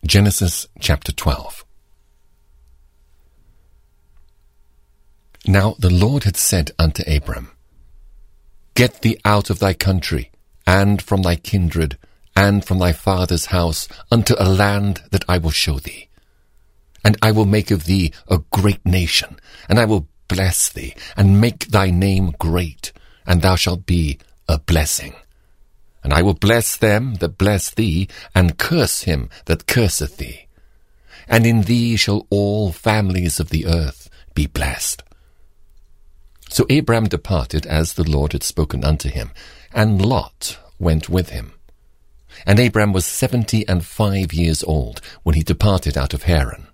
Genesis chapter 12. Now the Lord had said unto Abram, Get thee out of thy country, and from thy kindred, and from thy father's house, unto a land that I will show thee. And I will make of thee a great nation, and I will bless thee, and make thy name great, and thou shalt be a blessing. And I will bless them that bless thee, and curse him that curseth thee. And in thee shall all families of the earth be blessed. So Abram departed as the Lord had spoken unto him, and Lot went with him. And Abram was 75 years old when he departed out of Haran.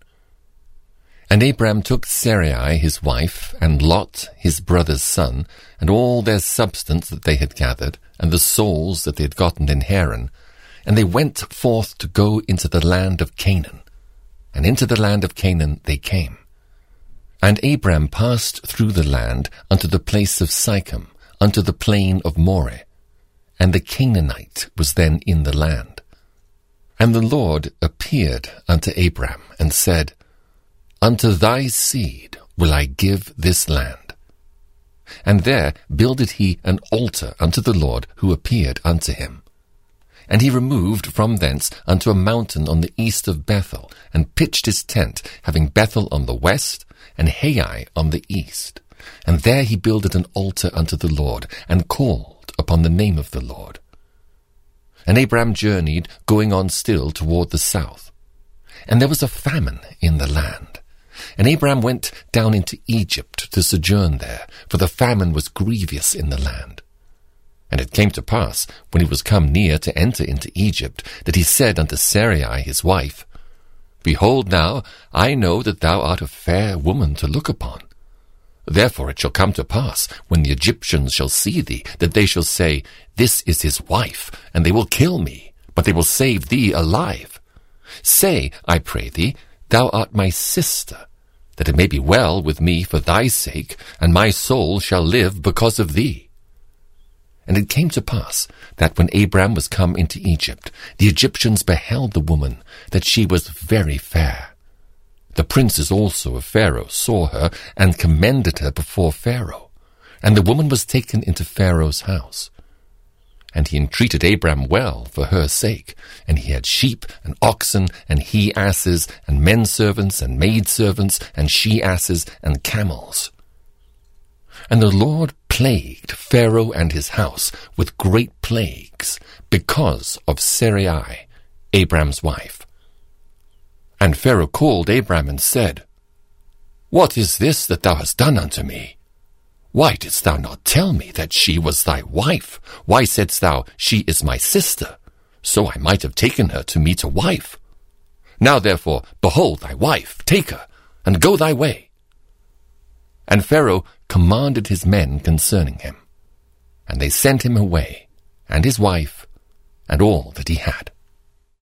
And Abram took Sarai his wife, and Lot his brother's son, and all their substance that they had gathered, and the souls that they had gotten in Haran, and they went forth to go into the land of Canaan. And into the land of Canaan they came. And Abram passed through the land unto the place of Sichem, unto the plain of Moreh. And the Canaanite was then in the land. And the Lord appeared unto Abram, and said, Unto thy seed will I give this land. And there builded he an altar unto the Lord who appeared unto him. And he removed from thence unto a mountain on the east of Bethel, and pitched his tent, having Bethel on the west, and Hai on the east. And there he builded an altar unto the Lord, and called upon the name of the Lord. And Abram journeyed, going on still toward the south. And there was a famine in the land. And Abram went down into Egypt to sojourn there, for the famine was grievous in the land. And it came to pass, when he was come near to enter into Egypt, that he said unto Sarai his wife, Behold now, I know that thou art a fair woman to look upon. Therefore it shall come to pass, when the Egyptians shall see thee, that they shall say, This is his wife, and they will kill me, but they will save thee alive. Say, I pray thee, Thou art my sister, that it may be well with me for thy sake, and my soul shall live because of thee. And it came to pass, that when Abram was come into Egypt, the Egyptians beheld the woman, that she was very fair. The princes also of Pharaoh saw her, and commended her before Pharaoh. And the woman was taken into Pharaoh's house. And he entreated Abram well for her sake. And he had sheep, and oxen, and he-asses, and men-servants, and maid-servants, and she-asses, and camels. And the Lord plagued Pharaoh and his house with great plagues, because of Sarai, Abram's wife. And Pharaoh called Abram and said, What is this that thou hast done unto me? Why didst thou not tell me that she was thy wife? Why saidst thou, She is my sister? So I might have taken her to me to wife. Now therefore, behold thy wife, take her, and go thy way. And Pharaoh commanded his men concerning him. And they sent him away, and his wife, and all that he had.